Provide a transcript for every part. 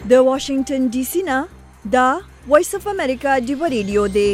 د واشنگټن ډي سي نه دا وایس اف امریکا دی ریډیو دی.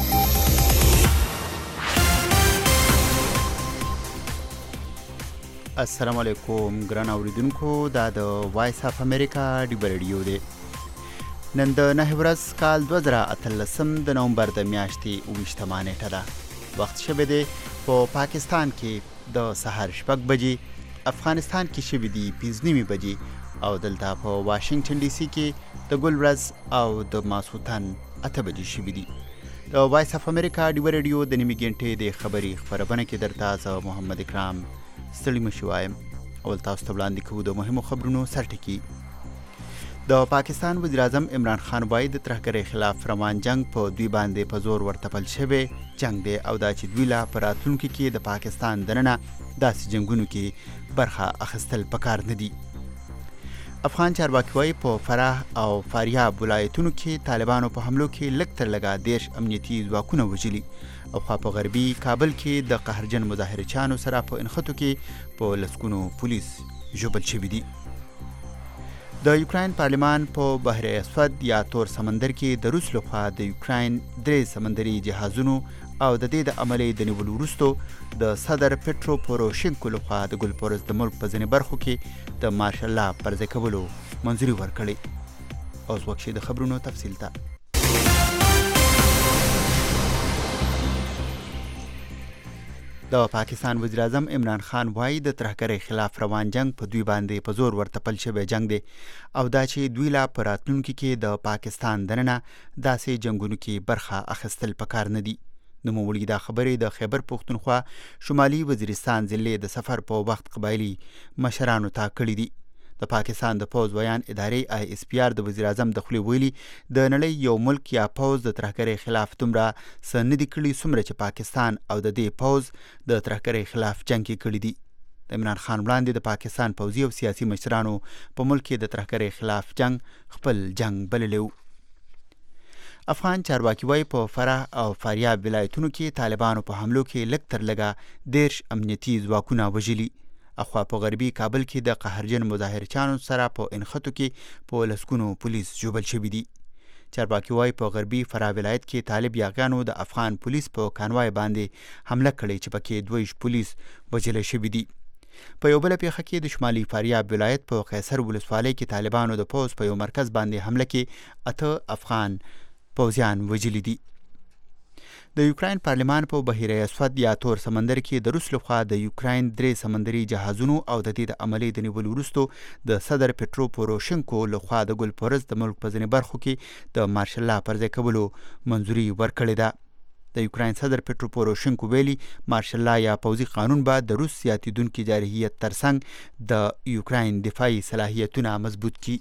السلام علیکم ګران اوریدونکو، دا د وایس اف امریکا دی ریډیو دی. نن د 9 ورځ کال 2018 د نومبر د میاشتې 28 نیټه ده. وخت شوه دی په پاکستان کې د سحر 6 بجې، افغانستان کې شوه دی 5:30 بجې او دلته په واشنگټن ډي سي کې د ګل ورځ او د ماسوتن 8 بجې شوه دی. د وایس اف امریکا دی ریډیو د نیمه غنټې د خبري خبرونه کې درته زه محمد اکرام ستړي مشو وایم. اول تاسو ته وړاندې کوو د مهمو خبرونو سرټکی. د پاکستان وزیر اعظم عمران خان وایي د ترهګرۍ خلاف روان جنگ په دوی باندې په زور ورتپل شوی جنگ دی او دا چې دوی لا په راتلونکي کې د پاکستان دننه داسې جنگونو کې برخه اخیستل پکار نه دي. افغان چارواکي وایي په فراه او فاریاب ولایتونو کې طالبانو په حملو کې لږ تر لږه 10 امنیتي ځواکونه وژلي او خوا په غربي کابل کې د قهرجن مظاهرچیانو سره په انخطو کې په لسګونو پولیس ژوبل شوي دي. د یوکراین پارلمان په بحر اسود یا تور سمندر کې د روس لخوا د یوکراین 3 سمندري جهازونو او د دې د عملي د نیولو وروسته د صدر پټرو پوروشینکو لخوا د ګل پورز د ملک په ځینې برخو کې د مارشل لا پرځای کولو منظوري ورکړې. اوس وخت د خبرونو تفصیل ته. د پاکستان وزیر اعظم عمران خان وایي د ترهګرۍ خلاف روان جنگ په دوی باندې په زور ورتپل شوی جنگ دی او دا چې دوی لا په راتلونکي کې د پاکستان دننه داسې جنگونو کې برخه اخیستل پکار نه دي. نوموړي دا خبرې د خیبر پختونخوا شمالي وزیرستان ضلع د سفر په وخت قبایلي مشرانو ته کړي دي. د پاکستان د پوز ویان ادارې آی اس پی آر د وزیر اعظم د خولې ویلي د نړۍ یو ملک یا پوز د ترهګرۍ خلاف دومره څه نه دي کړي څومره چې پاکستان او د دې پوز د ترهګرۍ خلاف جنګ کې کړي دي. د عمران خان وړاندې د پاکستان پوځي او سیاسي مشرانو په ملک کې د ترهګرۍ خلاف جنگ خپل جنگ بللی و. افغان چارواکي وایي په فراه او فاریاب ولایتونو کې طالبانو په حملو کې لږ تر لږه 10 امنیتي ځواکونه وژلي. اخوا په غربي کابل کې د قهرجن مظاهرچیانو سره په انخطو کې په لسګونو پولیس ژوبل شوي دي. چارواکي وایي په غربي فراه ولایت کې طالب یاغیانو د افغان پولیس په کانوای باندې حمله کړې چې پکې 2 پولیس وژل شوي دي. په یو بله پیښه کې د شمالي فاریاب ولایت په قیصر ولسوالۍ کې طالبانو د پوز په یو مرکز باندې حمله کې 8 افغان پوځیان وژلي دي. د یوکراین پارلمان په بحر اسود یا تور سمندر کې د روس لخوا د یوکراین 3 سمندري جهازونو او د دې د عملي د نیولو وروسته د صدر پټرو پوروشینکو لخوا د ګل پورز د ملک په ځینې برخو کې د مارشل لا پرځای کولو منظوري ورکړې ده. د یوکراین صدر پټرو پوروشینکو ویلي مارشل لا یا پوځي قانون به د روس زیاتیدونکي جارحیت ترڅنګ د یوکراین دفاعي صلاحیتونه مضبوط کړي.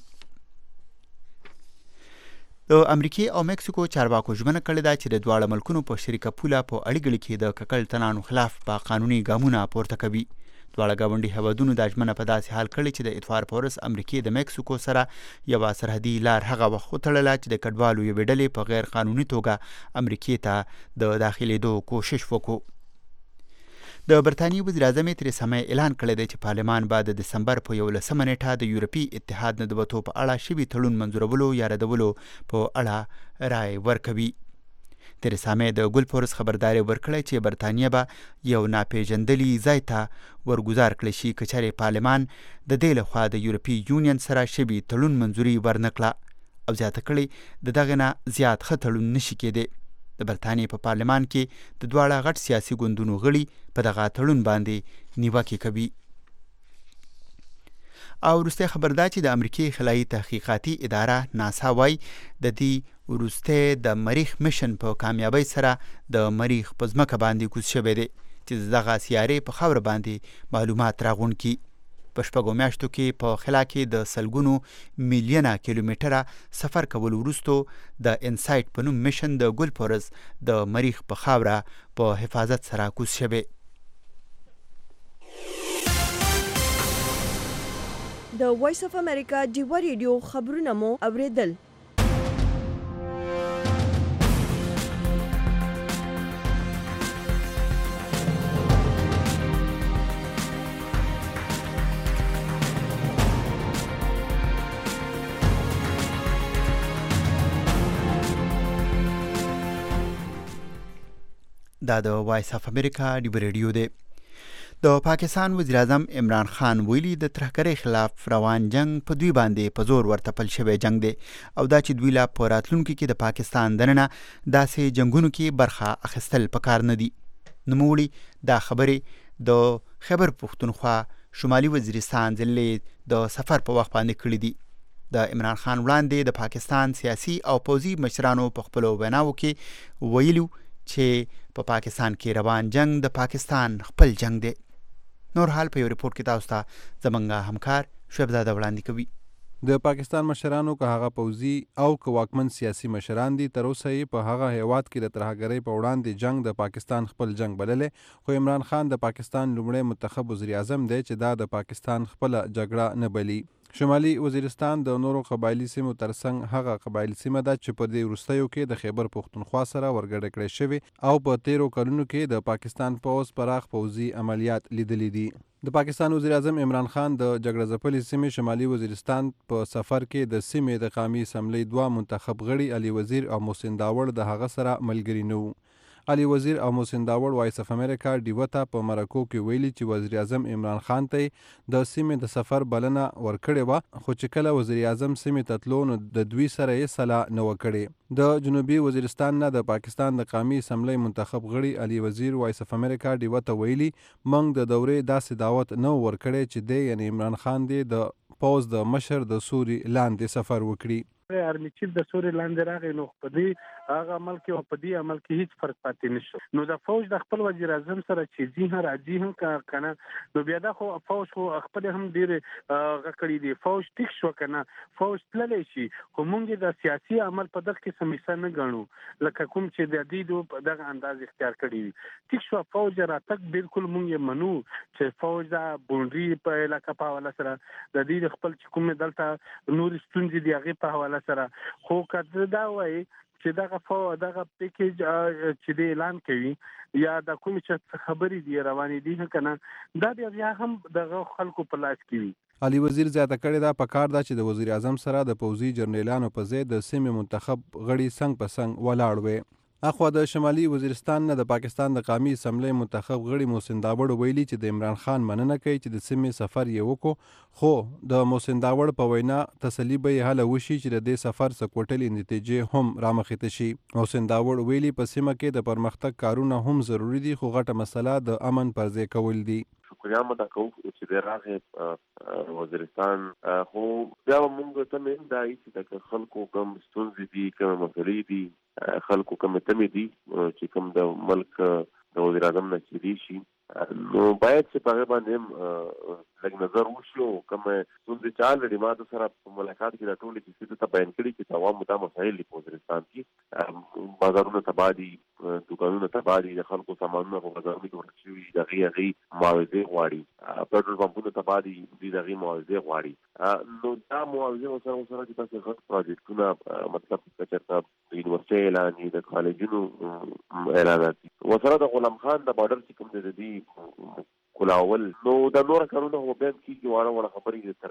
د امریکای او مکسیکو چارواکو ژمنه کړې ده چې د دواړو ملکونو په شریکه پوله په اړیکو کې د ککړ تنانو خلاف په قانوني ګامونه پورته کوي. دواړه ګاونډي هیوادونو دا ژمنه په داسې حال کړې چې د اتفاق په ورځ امریکای د مکسیکو سره یوه سرحدي لار هغه وخت وتړله چې د کډوالو یوې ډلې په غیر قانوني توګه امریکای ته د داخلېدو کوشش وکړو. د برطانیې وزیر اعظم تریسا مې اعلان کړی دی چې پارلمان به د دسمبر په 11 نیټه د یورپي اتحاد نه د وتو په اړه شوي تړون منظورولو یا ردولو په اړه رای ورکوي. تریسا مې د ګل پورز خبرداري ورکړی چې برطانیه به یو ناپېژندلي ځای ته ورګزار کړی شي که چېرې پارلمان د دې لخوا د یورپي یونین سره شوي تړون منظوري ورنکړه او زیاته کړی د دغه نه زیات ښه تړون نشي کېدی. د برطانیې په پارلمان کې د دواړه غټ سیاسي ګوندونو غړي په دغه تړون باندې نیوکې کوي. او وروستی خبر دا چې د امریکای خلایي تحقیقاتي اداره ناسا وایي د دې وروستی د مریخ مشن په کامیابۍ سره د مریخ په ځمکه باندې کوز شوی دی چې دغه سیارې په خاوره باندې معلومات راغونډ کړي. په 6 میاشتو کې په خلا کې د سلګونو میلیونه کیلومتره سفر کول وروسته د انسایټ په نوم مشن د ګل پورز د مریخ په خاوره په حفاظت سره کوز شوی. د وایس اف امریکا دی ریډیو خبرونه مو اوریدل. دا د وایس اف امریکا ډیو ریډیو دی. د پاکستان وزیر اعظم عمران خان ویلي د ترهګرۍ خلاف روان جنگ په دوی باندې په زور ورتپل شوی جنگ دی او دا چې دوی لا په راتلونکي کې د پاکستان دننه داسې جنگونو کې برخه اخیستل پکار نه دي. نوموړي دا خبرې د خیبر پښتونخوا شمالي وزیرستان ضلع د سفر په وخت باندې کړي دي. د عمران خان وړاندې د پاکستان سیاسي او پوځي مشرانو په خپلو ویناوو کې ویلو چې په پاکستان کې روان جنگ د پاکستان خپل جنگ دی. نور حال په یو ریپورت کې تاسو ته زمونږ همکار شعیب زاده وړاندې کوي. د پاکستان مشرانو که هغه پوځي او که واکمن سیاسي مشران دي تر اوسه یې په هغه هیواد کې د ترهګرۍ په وړاندې جنگ د پاکستان خپل جنگ بللې، خو عمران خان د پاکستان لومړی منتخب وزیر اعظم دی چې دا د پاکستان خپله جګړه نه بلي. شمالي وزیرستان د نورو قبایلي سیمو ترڅنګ هغه قبایلي سیمه ده چې په دې وروستیو کې د خیبر پښتونخوا سره ورګډه کړې شوې او په تیرو کلونو کې د پاکستان پوځ پراخ پوځي عملیات لیدلي دي. د پاکستان وزیر اعظم عمران خان د جګړه ځپلې سیمې شمالي وزیرستان په سفر کې د سیمې د قومي اسمبلۍ 2 منتخب غړي علي وزیر او محسن داوړ د هغه سره ملګري نه وو. علي وزیر او محسن داوړ وایس اف امریکا ډیو ته په مرکو کې ویلي چې وزیر اعظم عمران خان ته د سیمې د سفر بلنه ورکړې وه، خو چې کله وزیر اعظم سیمې ته تلو نو د دوی سره یې سلا نه وکړې. د جنوبي وزیرستان نه د پاکستان د قومي اسمبلۍ منتخب غړي علي وزیر وایس اف امریکا ډیو ته ویلي موږ د دورې داسې دعوت نه ورکړی چې دی یعنی عمران خان دی د پوځ د مشر د سوري لاندې سفر وکړي. آرمي چیف د سوري لاندې راغی نو په دې هغه عمل کې او په دې عمل کې هیڅ فرق پاتې نشو. نو د فوج د خپل وزیر اعظم سره چې ځي راځي هم کنه نو بیا دا خو فوج خو خپل هم ډیر غکړی دی. فوج ټیک شو کنه فوج تللی شي، خو مونږ د سیاسي عمل په دغه کې سمیسه نه غنو لکه کوم چې د دې په دغه انداز اختیار کړی وي. ټیک شو فوج راتګ بالکل مونږ منو چې فوج دا بونډري په علاقه په حواله سره د دې خپل چې کوم دلته نور ستونزې دی هغه په حواله سره، خو کله دا وایي چې دغه پیکیج چې د اعلان کوي یا د کوم چې خبرې دی روانې دي کنه دا بیا هم دغه خلکو په لاس کې وي. علي وزیر زیاته کړې دا پکار ده چې د وزیر اعظم سره د پوځي جرنیلانو په ځای د سیمې منتخب غړي څنګ په څنګ ولاړ وي. اخوا د شمالي وزیرستان نه د پاکستان د قومي اسمبلۍ منتخب غړي محسن داوړ ویلي چې د عمران خان مننه کوي چې د سیمې سفر یې وکړو، خو د محسن داوړ په وینا تسلی به یې هله وشي چې د دې سفر څه کوټلې نتیجې هم رامخې ته شي. محسن داوړ ویلي په سیمه کې د پرمختګ کارونه هم ضروري دي، خو غټه مسله د امن پر ځای کول دي. شکریہ مده کوو چې د راغې وزیرستان، خو بیا موږ ته مې دا چې د خلکو کوم ستونزې دي کوم مسلې دي خلکو کوم تمې دي چې کوم د ملک د وزیر اعظم نه چیرې شي نو باید چې په هغه باندې لږ نظر وشي او کوم ستونزې چې الریډي ما د سره په ملاقات کې راټولې چې څه ته بیان کړي چې عوامو ته مسایل دي په وزیرستان کې بازارونه تباه دي، دوکانونه تباه دي، د خلکو سامانونه په بازارونو کې ورک شوي، د هغې معاوضې غواړي، پټرول پمپونه تباه دي، دوی د هغې معاوضې غواړي. نو دا معاوضې ورسره چې تاسې غټ پروجیکټونه مطلب که چېرته د یونیورسټۍ اعلان دي، د کالجونو اعلانات دي، ورسره د غلام خان د بارډر چې کوم دی د دې کولاول نو د نور کارونه خو بیا کېږي واړه خبرې د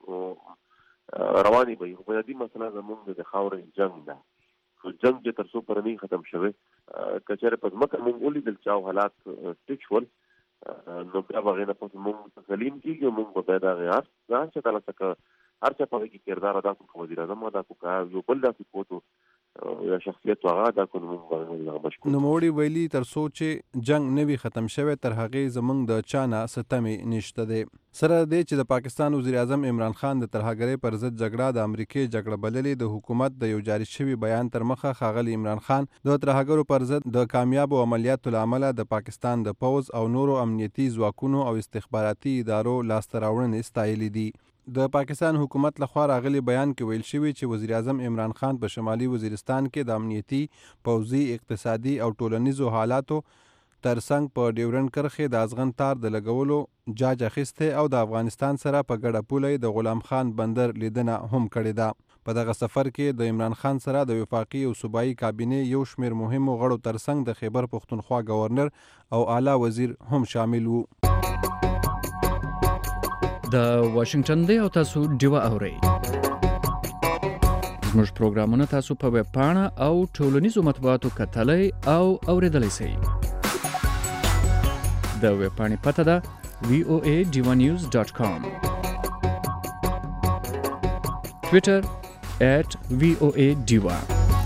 ترکې روانې به وي، خو د دې مسله زموږ د خاورې جنګ ده. جنګ چې تر څو پرې نه ختم شوی که چېرې په ځمکه موږ ولیدل چې او حالات ټیک شول نو بیا به هغې نه پس موږ تسلیم کېږي، موږ به بیا د هغې هر څه تله څه هر چا په هغې کې کردار ادا کړو، که وزیر اعظم ادا کړو، که یو بل داسې کوټو یا شخصیت هغه ادا کړو، موږ مشکور. نوموړي ویلي تر څو چې جنګ نه وي ختم شوی تر هغې زموږ د چا نه څه تمې نشته دی. سره دی چې د پاکستان وزیر اعظم عمران خان د ترهګرۍ پر ضد جګړه د امریکې جګړه بللې د حکومت د یو جاري شوي بیان تر مخه ښاغلي عمران خان د ترهګرو پر ضد د کامیابو عملیاتو له امله د پاکستان د پوځ او نورو امنیتي ځواکونو او استخباراتي ادارو لاسته راوړنې ستایلې دي. د پاکستان حکومت لخوا راغلي بیان کې ویل شوي چې وزیر اعظم عمران خان په شمالي وزیرستان کې د امنیتي، پوځي، اقتصادي او ټولنیزو حالاتو ترڅنګ په ډیورنډ کرښې د ازغن تار د لګولو جاج اخیستی او د افغانستان سره په ګډه پوله د غلام خان بندر لیدنه هم کړې ده. په دغه سفر کې د عمران خان سره د وفاقي او صوبایي کابینې یو شمیر مهمو غړو ترڅنګ د خیبر پښتونخوا گورنر او اعلی وزیر هم شامل وو. د واشنگټن دی او تاسو ډیوه اورئ. زموږ پروګرامونه تاسو په ویب پاڼه او ټولنیزو مطبوعاتو کتلای او اوریدلای شئ. د ویبپاڼې پته ده voa.divanews.com. ټویټر @voa_diva.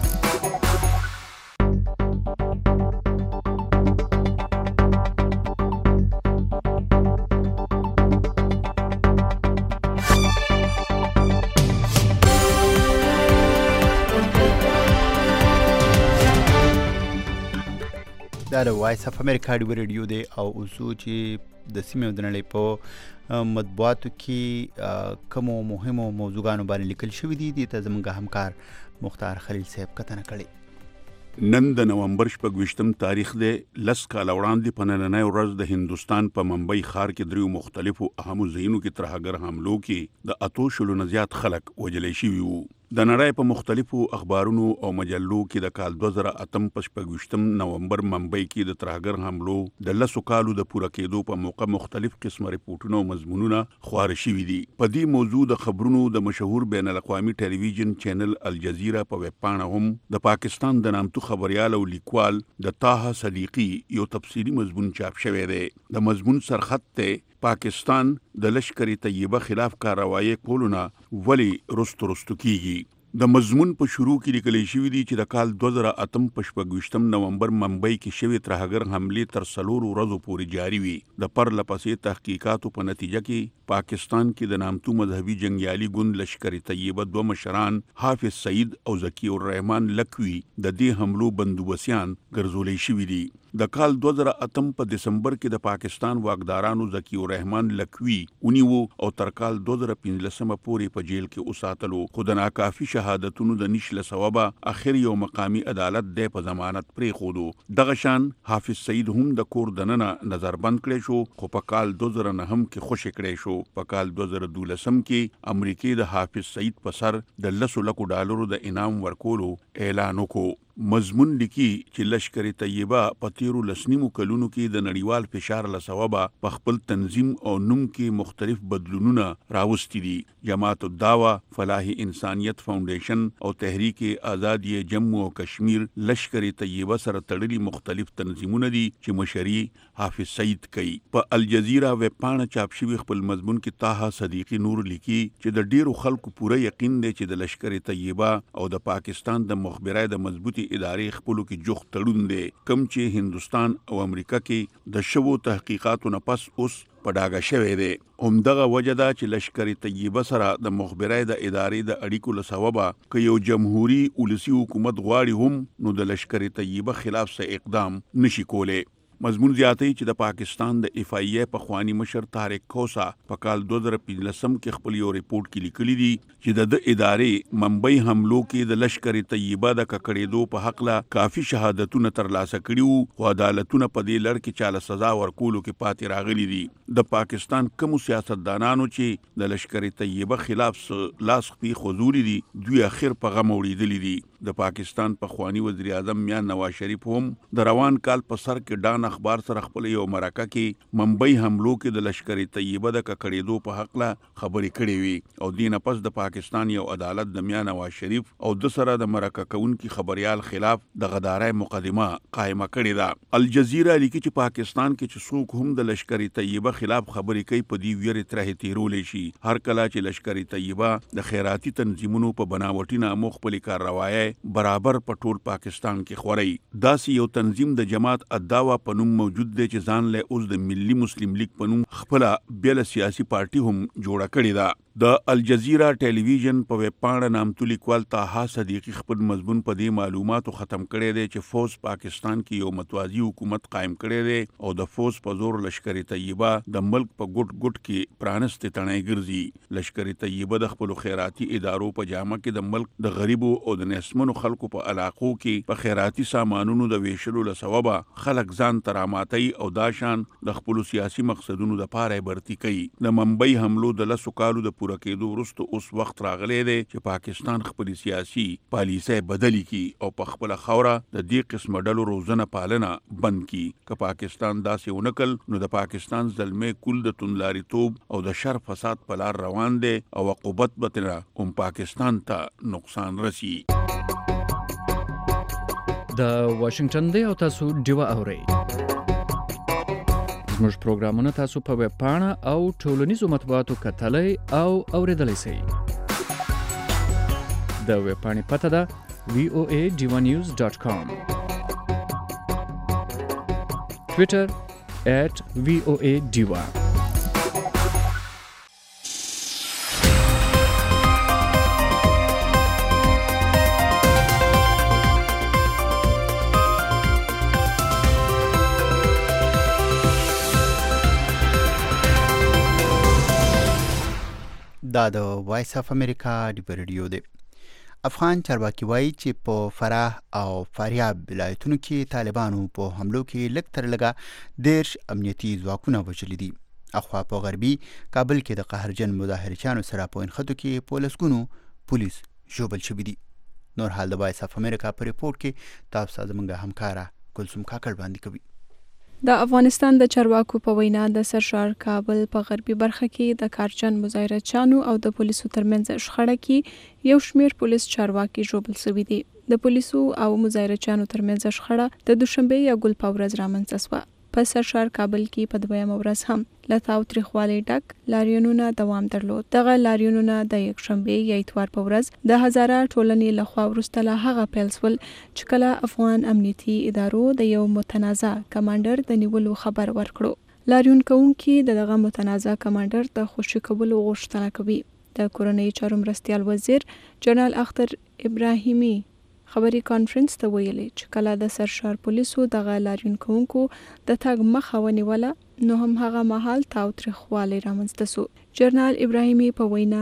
دا د وایس اف امریکا ډیو ریډیو دی او اوسو چې د سیمې د نړۍ په مطبوعاتو کې کومو مهمو موضوعاتو باندې لیکل شوي دي ته زموږ همکار مختار خلیل صاحب کتنه کړې. نن د نومبر 28 تاریخ دی. 10 کاله وړاندې په نننۍ ورځ د هندوستان په ممبئی ښار کې دریو مختلفو اهمو ځایونو کې ترهګر حملو کې د 800 نه زیات خلک وژل شوي وو. د نړۍ په مختلفو اخبارونو او مجلو کې د کال 2008 نومبر ممبئی کې د ترهګر حملو د 10 کالو د پوره کېدو په موقع مختلف قسمه ریپورتونه او مضمونونه خپاره شوي دي. په دې موضوع د خبرونو د مشهور بین الاقوامي ټلویزیون چینل الجزیره په ویب پاڼه هم د پاکستان د نامتو خبريال او لیکوال د طه صدیقی یو تفصیلی مضمون چاپ شوی دی. د مضمون سرخط ته پاکستان د لشکر طیبه خلاف کاروایی کولونه ولی رستو کیږي. د مضمون په شروع کې لیکل شوی دی چې د کال 2008 نومبر ممبئی کې شوی ترهګر حمله تر 3 ورځې پورې جاری وي. د پرلپسې تحقیقاتو په نتیجه کې پاکستان کې د نامتو مذهبي جنگیالي ګوند لشکر طیبه 2 مشران حافظ سعید او ذکی الرحمن لکوي د دې حملو بندوبسیان ګرځولې شوی دي. د کال 2008 په دسمبر کې د پاکستان واکدارانو ذکی الرحمن لکوي ونیو او تر کال 2015 پورې په جیل کې اوساتلو. خو د ناکافي شهادتونو د نشله سببه اخر یو مقامی عدالت د په ضمانت پرې خودو. دغه شان حافظ سعید هم د کور دننه نظر بند کړی شو خو په کال 2009 کې خوشی کړی شو. په کال 2012 کې امریکای د حافظ سعید په سر د $100 لک د انعام ورکولو اعلان وکړ. مضمون لیکي چې لشکر طیبه په 13 کلونو کې د نړیوال فشار له سببه په خپل تنظیم او نوم کې مختلف بدلونونه راوستي دي. جماعت الدعوه، فلاح انسانیت فاونډیشن او تحریک آزادی جموں او کشمیر لشکر طیبه سره تړلي مختلف تنظیمونه دي چې مشري حافظ سعید کوي. په الجزیره ویب پاڼه چاپ شوی خپل مضمون کې طه صدیقی نور لیکي چې د ډیرو خلکو پوره یقین دی چې د لشکر طیبه او د پاکستان د مخبرای د مضبوطی ادارې خپلو کې جوخ تړون دی کم چې هندوستان او امریکا کې د شوو تحقیقاتو نه پس اوس په ډاګه شوی دی. همدغه وجه ده چې لشکر طیبه سره د مخبرای د ادارې د اړیکو له سببه که یو جمهوریت ولسی حکومت غواړي هم نو د لشکر طیبه خلاف څه اقدام نشي کولی. مضمون زیاتوي چې د پاکستان د اف ای ای پخوانی مشر طارق کوسا په کال 2015 کې خپل یو ریپورت کې لیکلي دي چې د ادارې ممبئی حملو کې د لشکر طیبه د ککړېدو په حق لا کافي شهادتونه ترلاسه کړي وو او عدالتونه په دې لړ کې چاله سزا ورکولو کې پاتې راغلي دي. د پاکستان کوم سیاستدانانو چې د لشکر طیبه خلاف لاس خپي خزوري دي دوی اخر په غم وړېدلي دي. د پاکستان پخوانی وزیر اعظم میاں نواز شریف هم د روان کال په سر کې ډان اخبار سره خپل یو مرکه کې ممبئی حملو کې د لشکر طیبه د ککړېدو په حق لا خبرې کړې وي او دینه پس د پاکستان یو عدالت د میاں نواز شریف او د سره د مرکه کوونکي خبريال خلاف د غدارۍ مقدمه قائمه کړې ده. الجزیره لیکي چې پاکستان کې چې څوک هم د لشکر طیبه خلاف خبرې کوي په دې ویری ترې تیرولې شي. هر کله چې لشکر طیبه د خیراتي تنظیمونو په بناوټي نامو خپل کاروایی برابر په ټول پاکستان کې خوري. داسې یو تنظیم د جماعت الدعوه په نوم موجود دی چې ځان له اوس د ملي مسلم لیگ په نوم خپل بیل سیاسي پارټي هم جوړه کړې ده. د الجزیره ټلویزیون په ویب پاڼه نامتو لیکوال طه صدیقی خپل مضمون په دې معلوماتو ختم کړی دی چې فوج پاکستان کې یو متوازی حکومت قائم کړی دی او د فوج په زور لشکر طیبه د ملک په ګټ ګټ کې پرانست تڼۍ ګرځي. لشکر طیبه د خپل خیراتي ادارو په جامه کې د ملک د غریبو او د نسمنو خلکو په علاقو کې په خیراتي سامانونو د ویشلو له سببه خلک ځان تراماتي او داشان د خپل سیاسي مقصدونو د پاره برتی کوي. د ممبئی حملو د 10 کالو د پوره کېدو وروسته اوس وخت راغلی دی چې پاکستان خپل سیاسي پالیسۍ بدلی کی او په خپل خوره د دې قسم ډلو روزنه پالنه بند کی. که پاکستان داسې ونکل نو د پاکستان زلمې کول د توندلاري توب او د شر فساد په لار روان دی او عقوبت به ترې پاکستان ته نقصان رسی. د واشنگټن دی او تاسو ډیوا اورئ. زموږ پروګرامونه تاسو په ویب پاڼه او ټولنیزو مطبوعاتو کتلای او اوریدلای شئ. د ویب پاڼې پته ده voadivanews.com. Twitter @voadiva. دا د وایس اف امریکا د ریډیو دی. افغان چارواکي وایي چې په فراه او فاریاب ولایتونو کې طالبانو په حملو کې لږ تر لږه 10 امنیتي ځواکونه وژلي دي. اخوا په غربي کابل کې د قهرجن مظاهرچیانو سره په نښتو کې په لسګونو پولیس ژوبل شوي دي. نور حال د وایس اف امریکا په ریپورت کې تاسو زموږ همکاره کلثوم کاکړ باندې کوي. د افغانستان د چارواکو په وینا د سرشار کابل په غربي برخه کې د کارجن مظاهرچیانو او د پولیسو ترمنځ شخړه کې یو شمېر پولیس چارواکي ژوبل شوي دي. د پولیسو او مظاهرچیانو ترمنځ شخړه د دوشنبه یا ګل په ورځ رامنځته شوه. په سرشار کابل کې په دویمه ورځ هم له تاوتریخوالي ډک لاریونونه دوام درلود. دغه لاریونونه د یکشنبه یا اتوار په ورځ د هزاره ټولنې لخوا وروسته له هغه پیل شول چې کله افغان امنیتي ادارو د یو متنازع کمانډر د نیولو خبر ورکړو. لاریون کوونکي دغه متنازع کمانډر د خوشي کولو غوښتنه کوي. د کورنۍ چارو مرستیال وزیر جنرال اختر ابراهیمي خبري کانفرنس ته ویلي چې کله د سرشار پولیسو دغه لاریون کوونکو د تګ مخه ونیوله نو هم هغه مهال تاوتریخوالی رامنځته شو. جنرال ابراهیمي په وینا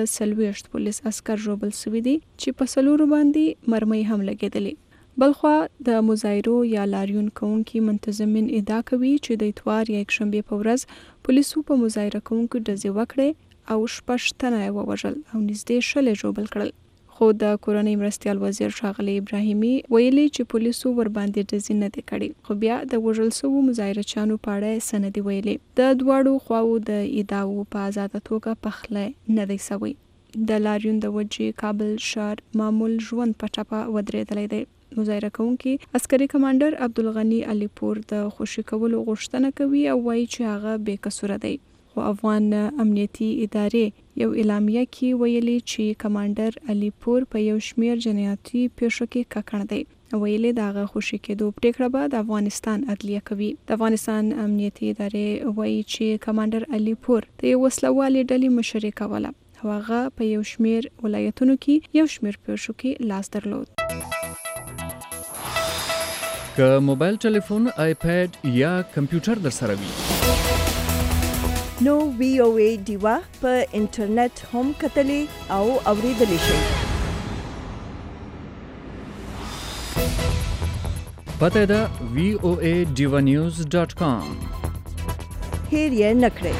48 پولیس عسکر ژوبل شوي دي چې په 4 باندې مرمۍ هم لګېدلې. بلخوا د مظاهرو یا لاریون کوونکي منتظمین ادعا کوي چې د اتوار یا یکشنبه په ورځ پولیسو په مظاهره کوونکو ډزې وکړې او 6 تنه ووژل او نږدې 100 ژوبل کړل. خو د کورنۍ مرستیال وزیر ښاغلی ابراهیمي ویلي چې پولیسو ورباندې ډزې نه دي کړې، خو بیا د وژل شوو مظاهرچیانو په اړه څه نه دي ویلي. د دواړو خواوو د ادعاو په آزاده توګه پخلی نه دی سوی. د لاریون د وجې کابل ښار معمول ژوند په ټپه ودرېدلی دی. مظاهره کوونکي عسکري کمانډر عبدالغني علیپور د خوشي کولو غوښتنه کوي او وایي چې هغه بې قصوره دی. خو افغان امنیتي ادارې یو اعلامیه کې ویلي چې کمانډر علیپور په یو شمېر جنایاتي پیښو کې ککړ دی. ویلي د هغه خوشي کېدو پرېکړه به د افغانستان عدلیه کوي. د افغانستان امنیتي ادارې وایي چې کمانډر علیپور د یو وسلوالې ډلې مشري کوله او هغه په یو شمېر ولایتونو کې یو شمېر پیښو کې لاس درلود. که موبایل ټلیفون، آیپیډ یا کمپیوټر در سره وي نو VOA ډیوا په انټرنیټ هم کتلی او اوریدلی شئ. پته ده voadivanews.com. هیر یې نکړئ.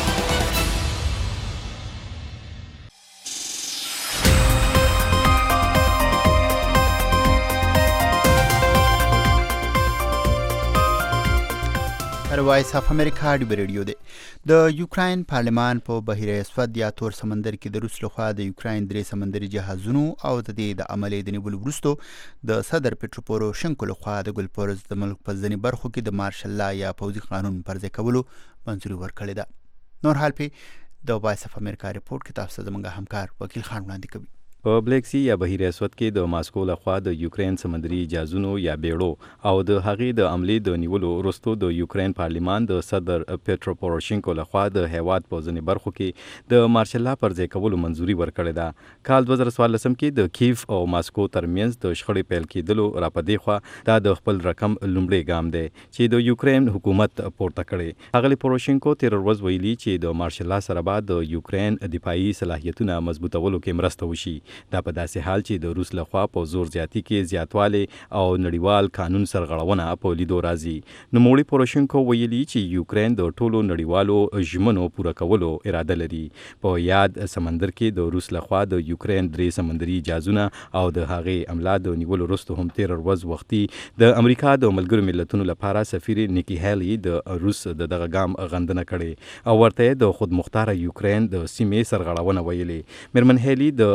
وایس اف امریکا د ریډیو دی. د یوکراین پارلمان په بحیره اسود یا تور سمندر کې د روس لخوا د یوکراین 3 سمندري جهازونو او د دې د عملي د نیولو وروسته د صدر پټرو پوروشنکو لخوا د ګلپورز د ملک په ځینې برخو کې د مارشل لا یا پوځي قانون پرځای کولو منظوري ورکړې ده. نور حال په د وایس اف امریکا ریپورت کې تاسو زموږ همکار وکیل خان وړاندې کوي. په بلیک سی یا بحیره اسود کې د ماسکو لخوا د یوکرین سمندري جهازونو یا بیړو او د هغې د عملي د نیولو وروسته د یوکرین پارلمان د صدر پټرو پوروشنکو لخوا د هیواد په ځینې برخو کې د مارشل لا پرځای کولو منظوري ورکړې ده. کال 2014 کې د کیف او ماسکو ترمنځ د شخړې پیل کېدلو راپدې خوا دا د خپل رقم لومړی ګام دی چې د یوکرین حکومت پورته کړي. اغلی پوروشنکو تیر ورځ ویلي چې د مارشل لا سره به د یوکرین دفاعي صلاحیتونه مضبوطولو کې مرسته وشي. دا په داسې حال چې د روس لخوا په زور زیاتی کې زیاتوالی او نړیوال قانون سرغړونه په لیدو راځي. نوموړي پوروشنکو ویلي چې یوکرین د ټولو نړیوالو ژمنو پوره کولو اراده لري. په یاد سمندر کې د روس لخوا د یوکرین 3 سمندري جهازونه او د هغې عمله د نیولو وروسته هم تیر ورځ وختي د امریکا د ملګرو ملتونو لپاره سفیر نیکی هیلی د روس دغه ګام غندنه کړې او ورته د خودمختار یوکرین د سیمې سرغړونه ویلي. مرمن هیلی د ملګرو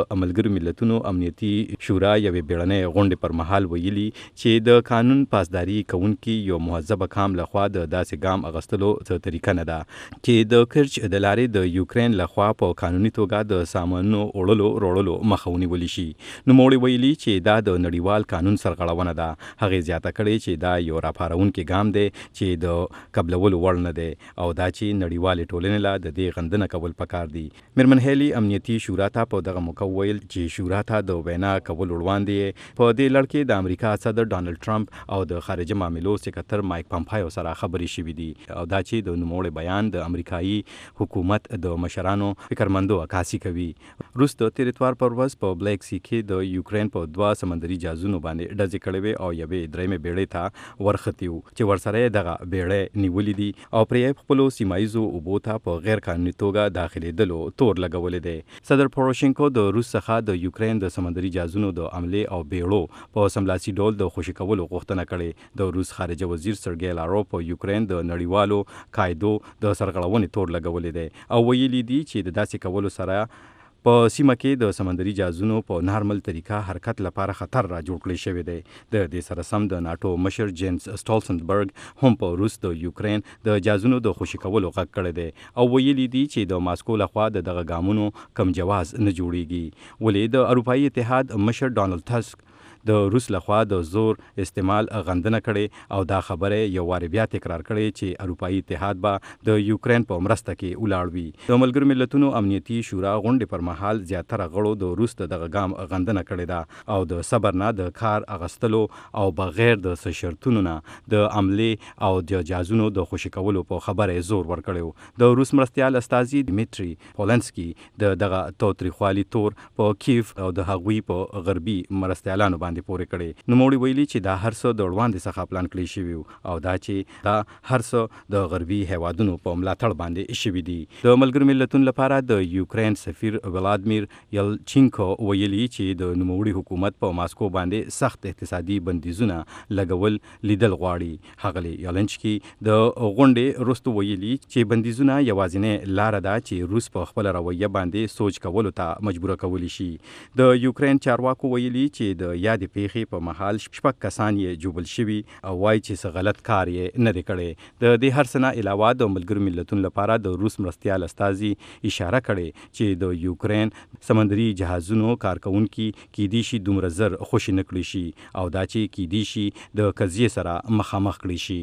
ملګرو ملتونو امنیتي شورا یوې بیړنۍ غونډې پر مهال ویلي چې د قانون پاسداري کوونکي یو مهذبه کام لخوا د داسې ګام اغستلو څه طریقه نه ده چې د کرچ د لارې د یوکرين لخوا په قانوني توګه د سامانونو وړلو مخه ونیول شي. نوموړي ویلي چې دا د نړیوال قانون سرغړونه ده. هغې زیاته کړې چې دا یو راپارونکی ګام دی چې د قبلولو وړ نه دی او دا چې نړیوالې ټولنې له د دې غندنه کول پکار دي. میرمن هیلي امنیتي شورا ته په دغه موقع ویل چې شورا ته د وینا کول وړاندې په دې لړ کې د امریکا صدر ډانلډ ټرمپ او د خارجه معاملو سکرټر مایک پامپایو سره خبرې شوې دي او دا چې د نوموړي بیان د امریکایي حکومت د مشرانو فکرمندو عکاسي کوي. روس د تیر اتوار پر ورځ په بلیک سی کې د یوکرين په 2 سمندري جهازونو باندې ډزې کړې وې او یوې درېمې بیړۍ ته ورختي وو چې ورسره دغه بیړۍ نیولې دي او پرې خپلو سیمایزو اوبو ته په غیر قانوني توګه داخلېدلو تور لګولې دی. صدر پوروشینکو د روس څخه د یوکرين د سمندري جهازونو د عملې او بیړو په سملاسي ډول د خوشي کولو غوښتنه کړې. د روس خارجه وزیر سرګی لاروف په یوکرين د نړیوالو قاعدو د سرغړونې تور لګولې دی او ویلي دي چې د داسې کولو سره په سیمه کې د سمندري جهازونو په نارمل طریقه حرکت لپاره خطر را جوړ کړی شوی دی. د دې سره سم د ناتو مشر جینز سټولسنبرګ هم په روس د یوکرين د جهازونو د خوشي کولو غږ کړی دی او ویلي دي چې د ماسکو لخوا د دغه ګامونو کم جواز نه جوړیږي. ولې د اروپایي اتحاد مشر ډانلډ ټسک د روس لخوا د زور استعمال غندنه کړي او دا خبره یو واری بیا تکرار کړي چې اروپایي اتحاد به د یوکرين په مرسته کې ولاړ وي. د ملګرو ملتونو امنیتي شورا غونډې پر مهال زیاتره غړو د روس دغه ګام غندنه کړې ده او د صبر نه د کار اغستلو او بغیر د شرطونو نه د عملې او د جهازونو د خوشي کولو په خبره زور ورکړیو. د روس مرستیال استازي دمیټری پولنسکي دغه توتریخوالي تور په کیف او د هغوی په غربي مرستیالانو باندې پورې کړي. نوموړي ویلي چې دا هر څه د وړاندې څخه پلان کړی شوی او دا چې دا هر څه د غربي هیوادونو په ملاتړ باندې شوی دي. د ملګرو ملتونو لپاره د یوکرين سفیر ولادمیر یلچینکو ویلي چې د نوموړي حکومت په ماسکو باندې سخت اقتصادي بندیزونه لګول لیدل غواړي. هغه یلنچکی د غونډې وروسته ویلي چې بندیزونه یوازینۍ لار ده چې روس په خپل رویه باندې سوچ کولو ته مجبور کولی شي. د یوکرين چارواکو ویلي چې د یاد پیښې په محل 6 کسان یې جوبل شوي او وایي چې څه غلط کار یې نه دی کړی. د دې هر څه نه علاوه د ملګرو ملتونو لپاره د روس مرستیال استازي اشاره کړې چې د یوکرين سمندري جهازونو کارکونکي کیدی شي دومره زر خوشي نه کړی شي او دا چې کیدی شي د قضیې سره مخامخ کړی شي.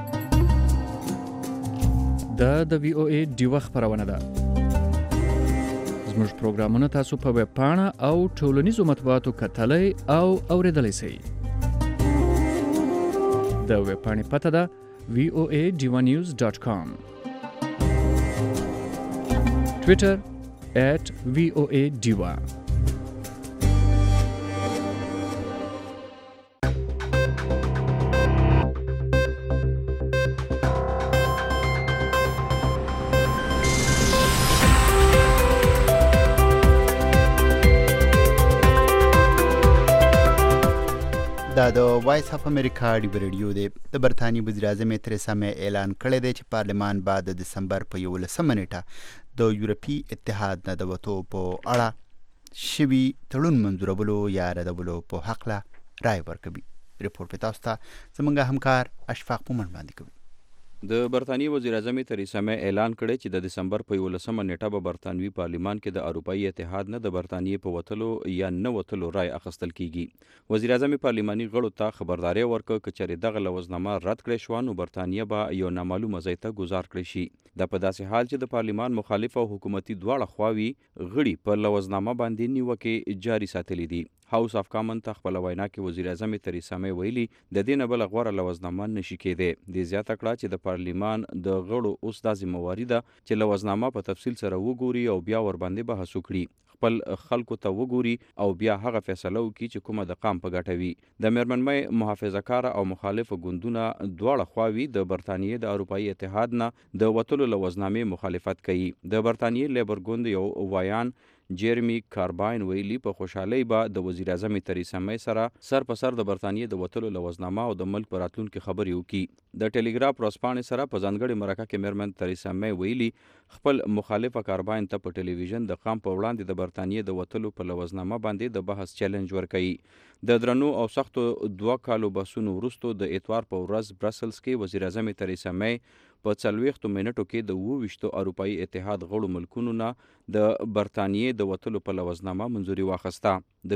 د وی او ای ډیوه خبرونه ده. زموږ پروګرامونه تاسو په ویب پاڼه او ټولنیزو مطبوعاتو کتلای او اوریدلای شئ. د ویب پاڼې پته ده voanews.com. Twitter @voadiva. دا د وایس اف امریکا ډیو ریډیو دی. د برتانیې وزیر اعظم تریسا مې اعلان کړی دی چې پارلمان بعد د دسمبر په 11 نیټه د یورپي اتحاد نه د وتو په اړه شوي تړون منظورولو یا ردولو په حق له رای ورکوي. ریپورت په تاسو ته زموږ همکار اشفاق مومن باندې کوي. د برتانیې وزیر اعظم تریسا مې اعلان کړی چې د دسمبر په 11 نیټه به برتانوي پارلیمان کې د اروپایي اتحاد نه د برتانیې په وتلو یا نه وتلو رای اخیستل کیږي. وزیر اعظم پارلیماني غړو ته خبرداري ورکړه چې چېرې دغه لوزنامه رد کړې شو نو برتانیې به یو نامعلومه ځای ته گذار کړی شي. دا په داسې حال چې د پارلیمان مخالف او حکومتي دواړه خواوې غړي په لوزنامه باندې نیوکې جاري ساتلې دي. هاوس اف کامن ته خپل وینا کې وزیر اعظم تریسا مې ویلي د دې نه بل غوړه لوزنامه نشي کېدی. د زیاته کړه چې د پارلیمان د غړو اوس د ذمہواری ده چې لوزنامه په تفصیل سره وګوري او بیا ور باندې بحث وکړي، خپل خلکو ته وګوري او بیا هغه فیصله وکړي چې کومه د قام په ګټه وي. د میرمنمۍ محافظه‌کار او مخالف ګوندونه دواړه خواوې د برتانیې د اروپایي اتحاد نه د وتلو لوزنامې مخالفت کوي. د برتانیې لیبر ګوند یو وایان جیرمی کارباین ویلي په خوشحالۍ به د وزیر اعظم تریسا می سره سر په سر د برتانیې د وتلو لوزنامه او د ملک په راتلونکي خبرې وکړي. د ټیلیګراف ورځپاڼې سره په ځانګړې مرکه کې میرمن تریسا می ویلي خپل مخالفه کارباین ته په ټلویزیون د قام په وړاندې د برتانیې د وتلو په لوزنامه باندې د بحث چیلنج ورکړي. د درنو او سختو 2 کالو بحثونو وروسته د اتوار په ورځ برسلز کې وزیر اعظم تریسا می په 40 منټو کې د 22 اروپایي اتحاد غړو ملکونو نه د برتانیې د وتلو په لوزنامه منځوري واخیسته. د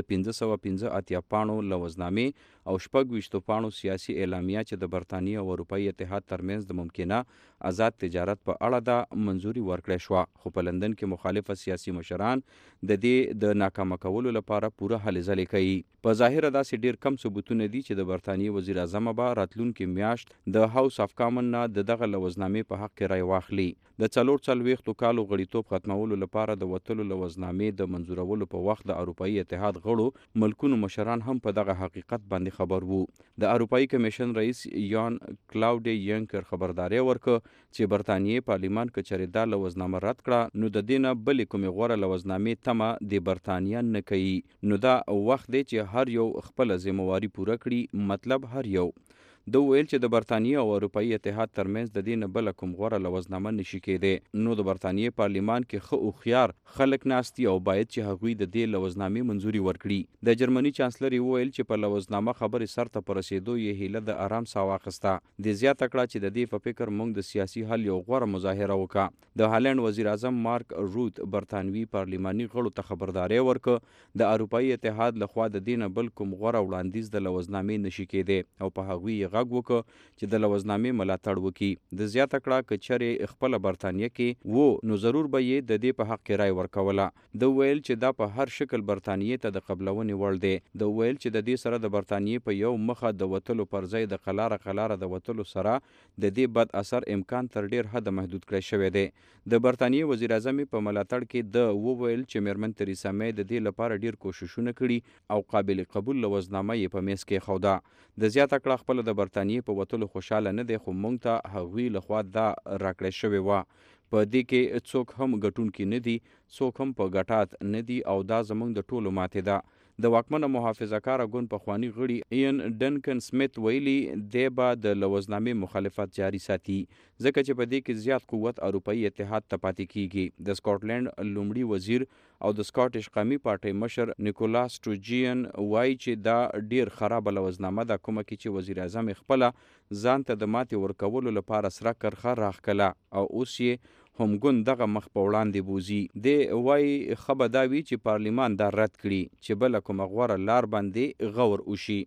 515 پاڼو لوزنامې او 26 پاڼو سیاسي اعلامیه چې د برتانیې او اروپایي اتحاد ترمنځ د ممکنه آزاد تجارت په اړه د منځوري ورکړې شوه، خو په لندن کې مخالفه سیاسي مشران د دې د ناکامه کولو لپاره پوره هلې ځلې کوي. په ظاهره داسې ډیر کم ثبوتونه دي چې د برتانیې وزیر اعظم به راتلونکي میاشت د هاوس اف کامن نه دغه لوزنامې په حق کې رای واخلي. د 44 کالو غړیتوب ختمولو لپاره د وتلو لوزنامې د منظورولو په وخت د اروپایي اتحاد غړو ملکونو مشران هم په دغه حقیقت باندې خبر وو. د اروپایي کمیشن رئیس یان کلاود ینکر خبرداري ورکړه چې برتانیې پارلیمان کې چېرې دا لوزنامه رد کړه نو د دینه بلې کومې غوره لوزنامې تمه د برتانیا نه کوي. نو دا وخت دی چې هر یو خپل ذمہواری پوره کړي، مطلب هر یو. د ویل چې د برتانیې او اروپایي اتحاد ترمنځ د دې نه بله کوم غوره لوزنامه نشي کېدی. نو د برتانیې پارلیمان کې ښه هوښیار خلک ناست دي او باید چې هغوی د دې لوزنامې منظوري ورکړي. د جرمني چانسلر ویل چې په لوزنامه خبرې سر ته په رسېدو یې هیله د آرام ساه واخیسته. د زیاته کړه چې د دې په فکر موږ د سیاسي حل یو غوره مظاهره وکړه. د هالند وزیر اعظم مارک روت برتانوي پارلیماني غړو ته خبرداری ورکړه د اروپایي اتحاد لخوا د دې نه بل کوم غوره وړاندیز د لوزنامې نشي کېدی او په هغوی غږ وکړ چې د لوزنامې ملاتړ وکړي. د زیاته کړه که چېرې خپله برتانیه کې وو نو ضرور به یې د دې په حق کې رای ورکوله. د ویل چې دا په هر شکل برتانیې ته د قبلونې وړ دی. د ویل چې د دې سره د برتانیې په یو مخه د وتلو پر ځای د قلاره د وتلو سره د دې بد اثر امکان تر ډیر حده محدود کړی شوی دی. د برتانیې وزیر اعظم په ملاتړ کې د وویل چې میرمن تریسا می د دې لپاره ډیر کوششونه کړي او قابل قبول لوزنامه یې په میز کې خوده. د زیاته کړه خپل د برتانیې په وتلو خوشاله نه دی، خو موږ ته هغوی لخوا دا راکړی شوې وه. په دې کې څوک هم ګټونکي نه دي، څوک هم په ګټات نه دي او دا زموږ د ټولو ماتې ده. د واکمنه محافظه کاره ګوند پخواني غړي ایان ډنکن سمیت ویلي دی به د لوزنامې مخالفت جاري ساتي ځکه چې په دې کې زیات قوت اروپایي اتحاد ته پاتې کیږي. د سکاټلند لومړي وزیر او د سکاټیش قومي پارټۍ مشر نیکولاس سټروجین وایي چې دا ډیر خرابه لوزنامه ده، کومه کې چې وزیر اعظم خپله ځان ته د ماتې ورکولو لپاره سره کرښه راښکله او اوس یې هم ګوند دغه مخ په وړاندې بوزي. دی وایي ښه به دا وي چې پارلیمان دا رد کړي چې بله کومه غوره لار باندې غور وشي.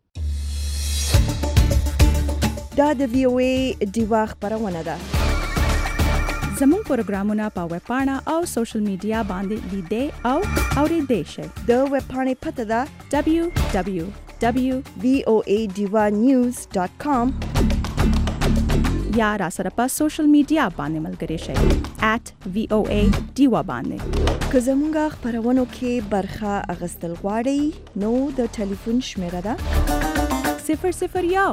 دا د وی او ای ډیوا خبرونه ده. زموږ پروګرامونه په ویب پاڼه او سوشل میډیا باندې لیدئ او اورېدئ شئ. د ویب پاڼې پته ده www.voadivanews.com یا را سره په سوشل میډیا باندې ملګري شئ @VOA ډیوا باندې. که زموږ خبرونو کې برخه اخیستل غواړئ نو د ټلیفون شمیره ده 001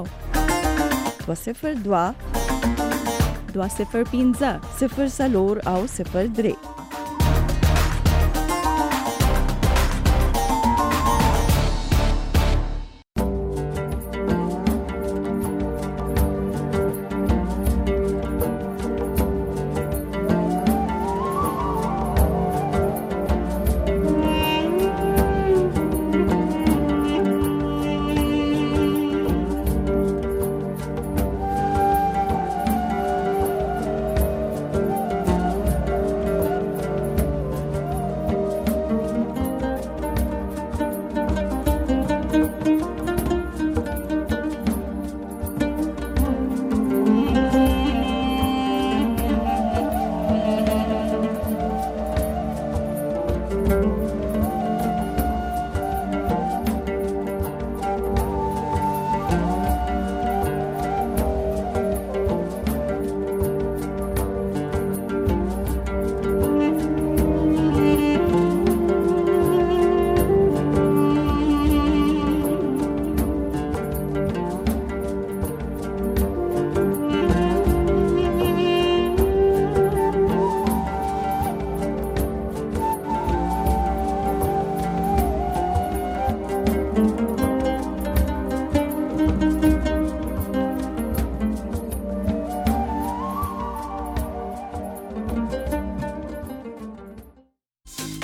202 205 0 او 03